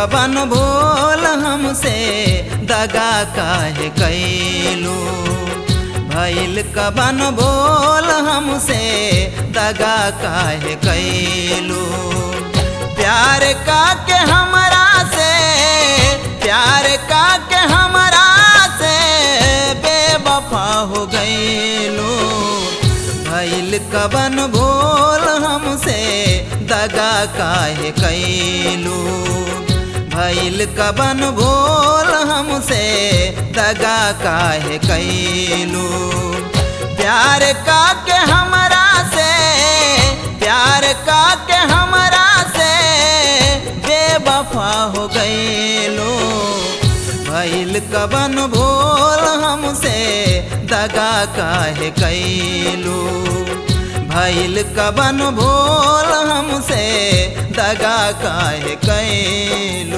कबन भूल हमसे दगा काहे कैलू, भइल कबन भूल हमसे दगा काहे कैलू। प्यार का के हमरा से, प्यार का के हमरा से बेवफा हो गईलू, भइल कबन भूल हमसे दगा काहे कैलू, भइल कबन भूल हमसे दगा काहे कैलू। प्यार का के हमरा से, प्यार का के हमरा से बेवफा हो गईलू, भइल कबन भूल हमसे दगा काहे कैलू, भइल कबन भूल हमसे दगा काहे कैलू।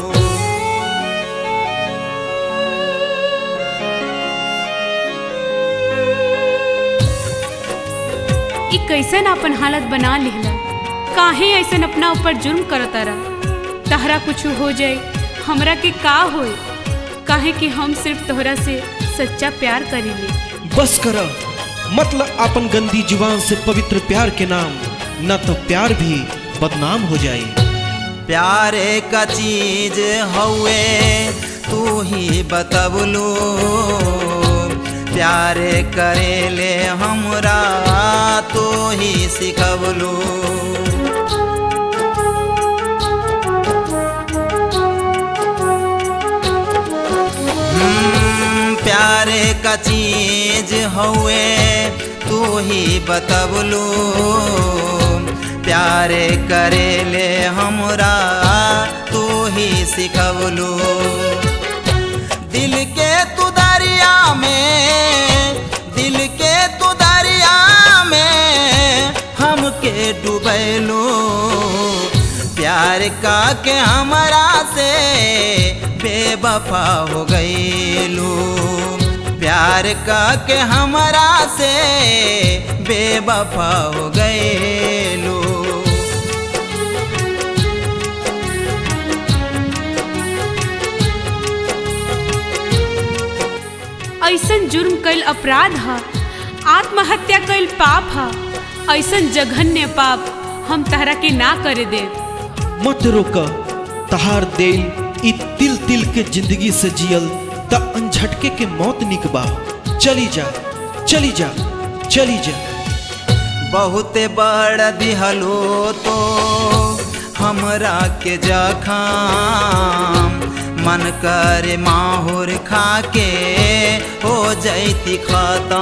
ई कैसन अपन हालत बना लिहला, काहे ऐसन अपना ऊपर जुर्म करतारा। तहरा कुछ हो जाए हमरा के का होए, काहे कि हम सिर्फ तोहरा से सच्चा प्यार करेले। बस कर, मतलब अपन गंदी जुबान से पवित्र प्यार के नाम, न तो प्यार भी बदनाम हो जाए। प्यार का चीज हउए तू ही बतबलू, प्यार करेले हमरा तू ही सिखबलू। प्यार का चीज हउए तू ही बतबलू, प्यार करेले हमरा तू ही सिखबलू। दिल के तू दरिया में, दिल के तू दरिया में हमके डुबैलू, प्यार का के हमरा से बेवफा हो गईलू, प्यार का के हमरा से बेवफा हो गईलू। ऐसन जुर्म कैल अपराध है, आत्महत्या कैल पाप है, ऐसन जघन्य पाप हम तहरा के ना करे दे। मत रोक, तहार दिल ई तिल तिल के जिंदगी से जियल त अनझटके के मौत निकबा। चली जा, चली जा, चली जा। बहुत बड़ दिहलो तो हमरा के जखाम, मन करे माहुर खा के हो जैती खत्म।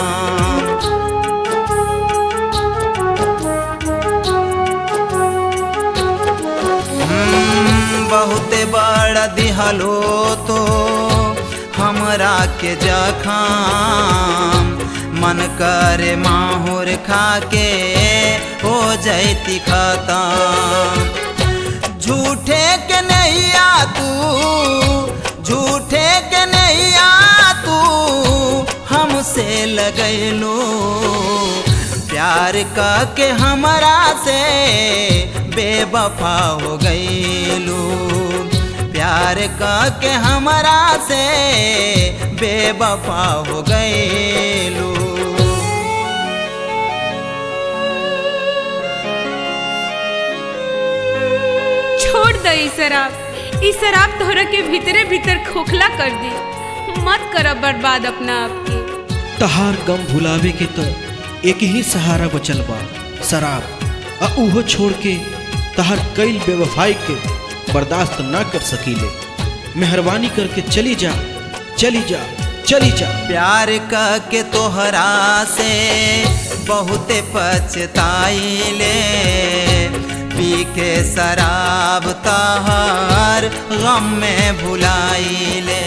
बहुत बड़ दिहलो तो हमरा के जखाम, मन करे माहुर खा के हो जैती खत्म। झूठे के नैया तू, झूठे के नैया तू हमसे लगैलू, प्यार का के हमरा से बेवफा हो गईलू, प्यार का के हमरा से बेवफा हो गईलू। छोड़ दे ई शराब, ई शराब तोहरा के भीतरे भीतर खोखला कर दी। मत कर बर्बाद अपना आप के। तहार गम भुलावे के तो एक ही सहारा बचल बा, शराब। आ उहो छोड़ के तहार कईल बेवफाई के बर्दाश्त ना कर सकीले। मेहरबानी करके चली जा, चली जा, चली जा। प्यार का के तोहरा से बहुते पछताइले, पी के शराब तहार गम में भुलाइले।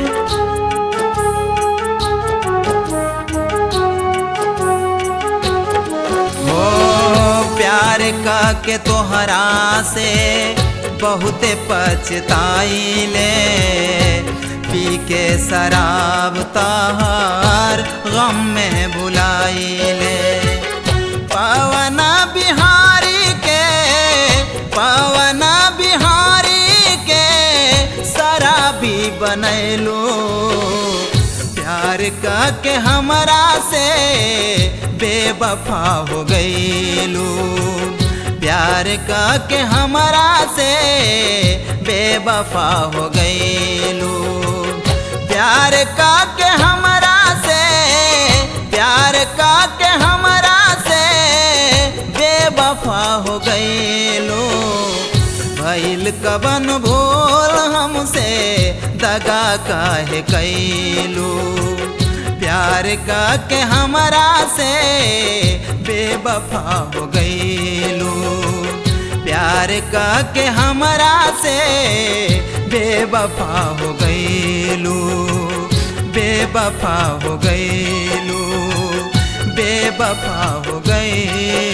प्यार का के तोहरा से बहुते पछताइले, पी के शराब तहार गम में भुलाइले। पवन बिहारी के, पवन बिहारी के भी बनैलो, प्यार का के हमरा से बेवफा हो गईलू, प्यार का के हमरा से बेवफा हो गईलू, प्यार का के हमरा से, प्यार का के हमरा से बेवफा हो गईलू। भइल कवन भूल हमसे दगा काहे कैलू, प्यार का के हमरा से बेवफा हो गईलू, प्यार का के हमरा से बेवफा हो गईलू, बेवफा हो गईलू, बेवफा हो गई।